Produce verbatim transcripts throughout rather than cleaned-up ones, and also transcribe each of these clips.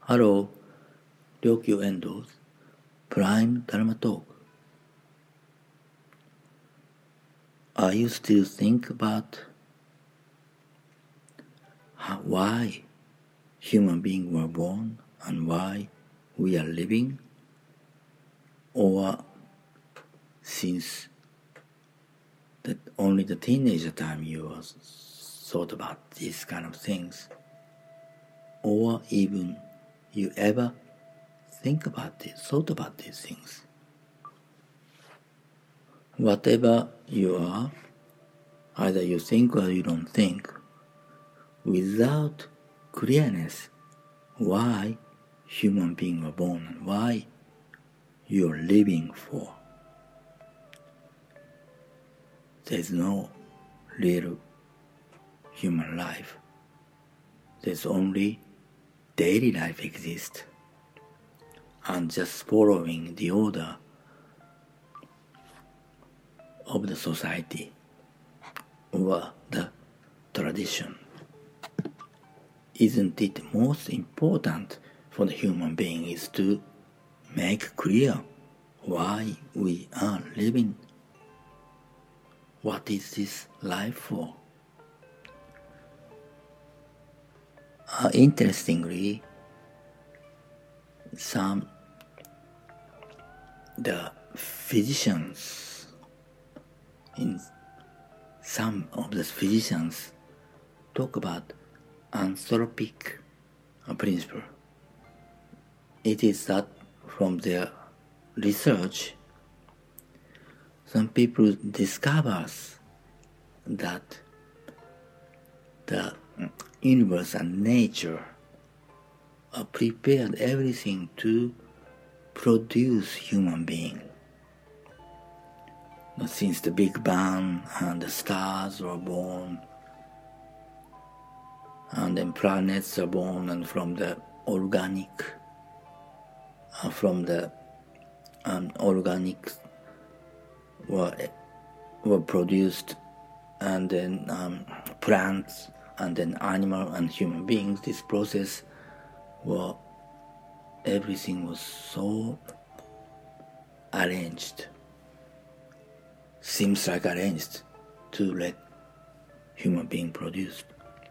Hello, Ryokyu Endo's Prime Dharma Talk. Are you still think about how, why human beings were born and why we are living? Or since that only the teenager time you was thought about these kind of things? Or even you ever think about this, thought about these things? Whatever you are, either you think or you don't think, without clearness why human beings were born and why you're living for, there's no real human life. There's only daily life exists, and just following the order of the society or the tradition. Isn't it most important for the human being is to make clear why we are living? What is this life for? Uh, interestingly, some the physicians in some of the physicians talk about anthropic principle. It is that from their research, some people discovers that the universe and nature are prepared everything to produce human being. Since the Big Bang and the stars were born, and then planets are born, and from the organic, uh, from the um, organic were were produced, and then um, plants, and then animal and human beings. This process, were everything was so arranged. Seems like arranged to let human being produced.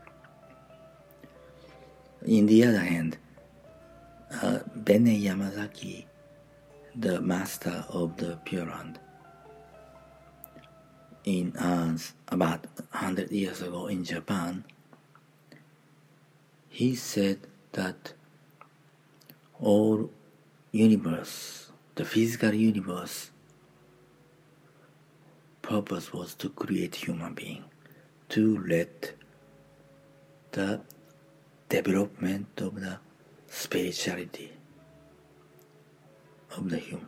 In the other hand, uh, Bene Yamazaki, the master of the Pure Land, in uh, about one hundred years ago in Japan, he said that all universe, the physical universe, purpose was to create human being, to let the development of the spirituality of the human.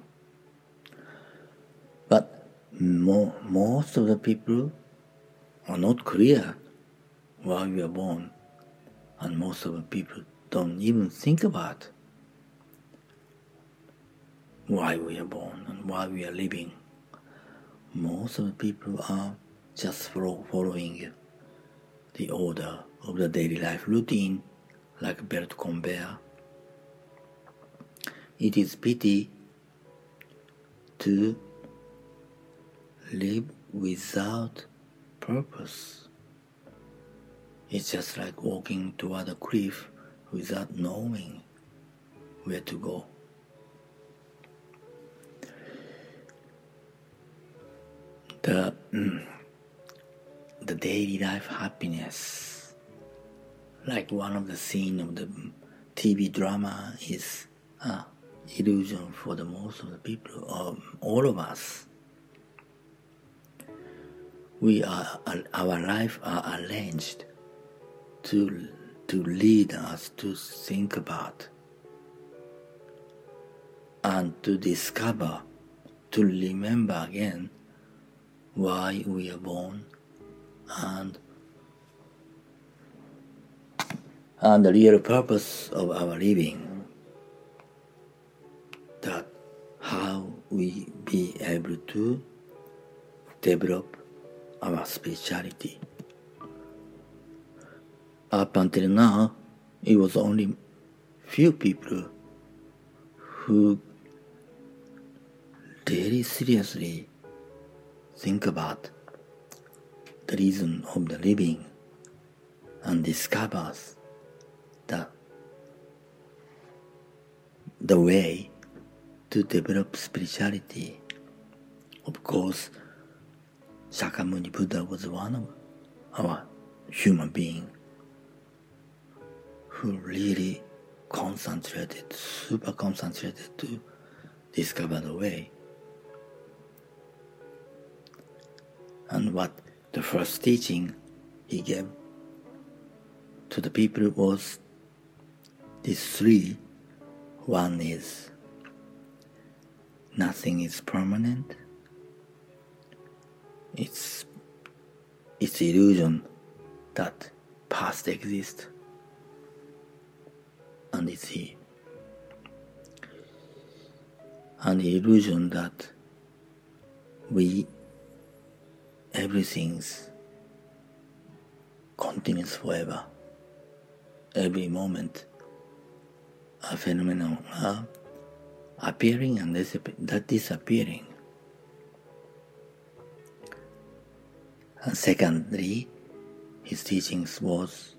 But mo- most of the people are not clear why we are born, and most of the people don't even think about why we are born and why we are living. Most of the people are just follow, following the order of the daily life routine, like Bert Conveyor. It is pity to live without purpose. It's just like walking toward a cliff without knowing where to go. The, mm, the daily life happiness, like one of the scenes of the T V drama, is an illusion for the most of the people, or all of us. We are, our life are arranged to to lead us to think about and to discover, to remember again why we are born, and and the real purpose of our living, that how we be able to develop our spirituality. Up until now, it was only few people who really seriously think about the reason of the living and discovers the, the way to develop spirituality. Of course, Shakyamuni Buddha was one of our human beings who really concentrated, super concentrated to discover the way. And what the first teaching he gave to the people was these three. One is nothing is permanent. It's it's illusion that past exists, and it's he. An illusion that we everything's continues forever. Every moment a phenomenon are appearing and that disappearing. And secondly, his teachings was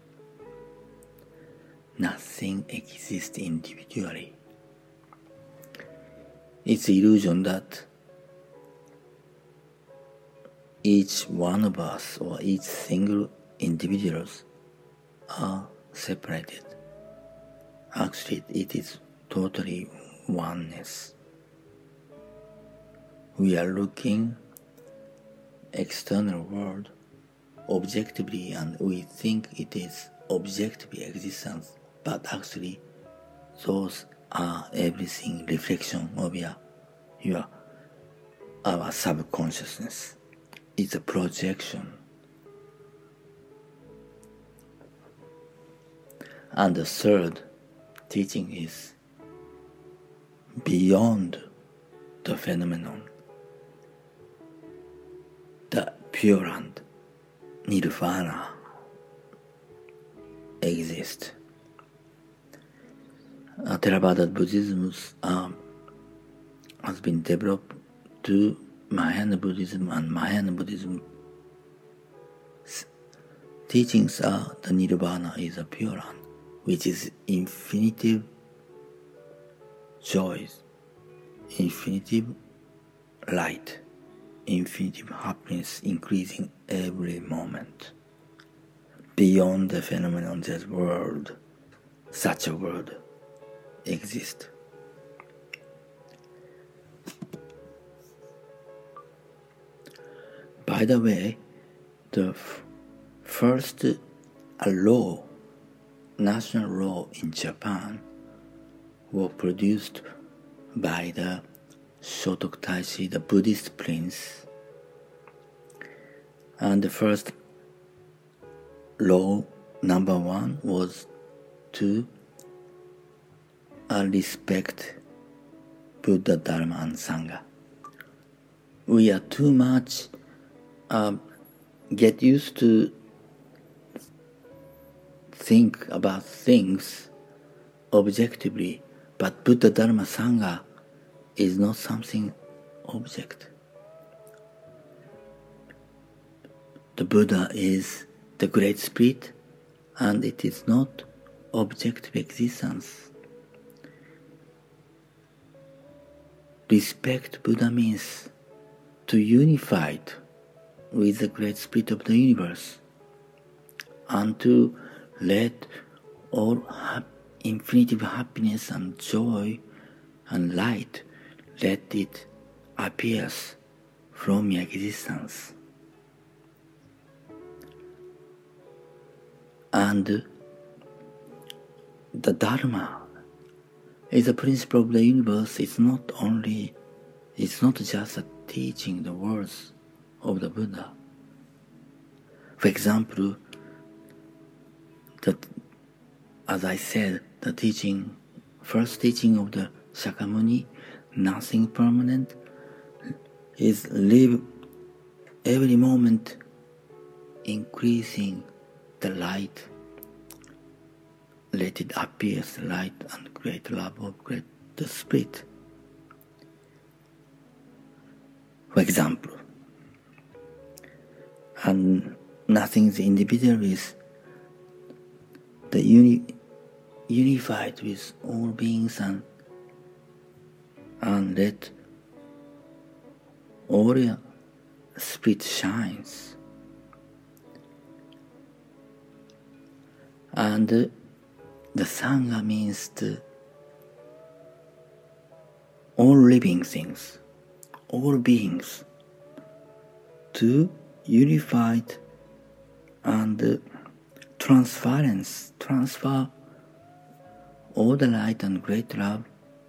nothing exists individually. It's illusion that each one of us or each single individuals are separated. Actually, it is totally oneness. We are looking external world objectively and we think it is objectively existence, but actually those are everything reflection of your, your our subconsciousness. It's a projection. And the third teaching is beyond the phenomenon. The pure and nirvana exist. Uh, Theravada Buddhism um, has been developed to Mahayana Buddhism, and Mahayana Buddhism teachings are the nirvana is a pure land, which is infinitive joys, infinitive light, infinitive happiness increasing every moment. Beyond the phenomenon, this world, such a world exists. By the way, the f- first law, national law in Japan, were produced by the Shotoku Taishi, the Buddhist prince. And the first law, number one, was to uh, respect Buddha, Dharma, and Sangha. We are too much uh, get used to think about things objectively, but Buddha, Dharma, Sangha is not something object. The Buddha is the Great Spirit, and it is not objective existence. Respect Buddha means to unify with the Great Spirit of the universe and to let all ha- infinitive happiness and joy and light, let it appear from your existence. And the Dharma is a principle of the universe. It's not only, it's not just a teaching the words of the Buddha. For example, that, as I said, the teaching, first teaching of the Shakyamuni, nothing permanent, is live every moment increasing the light, let it appear as light and great love of great spirit. For example, and nothing is individual is the uni, unified with all beings and, and let all your spirit shines. And uh, the Sangha means the all living things, all beings, to unified and uh, transference, transfer all the light and great love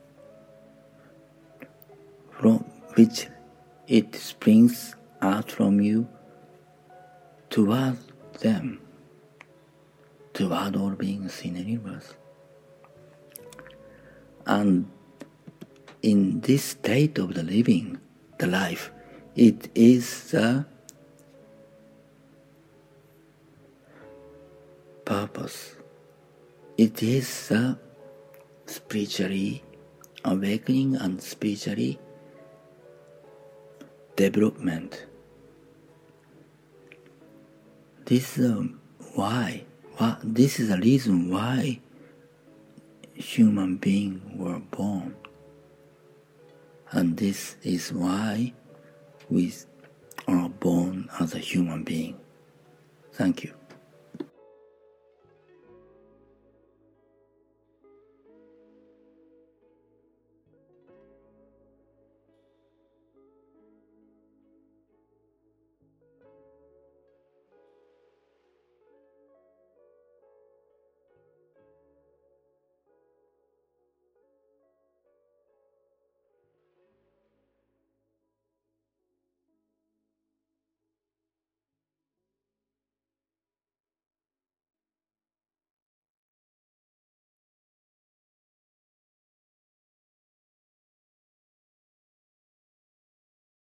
from which it springs out from you toward them, toward all beings in the universe. And in this state of the living, the life, it is the purpose. It is the spiritually awakening and spiritually development. This is why, why, this is the reason why human beings were born. And this is why we are born as a human being. Thank you.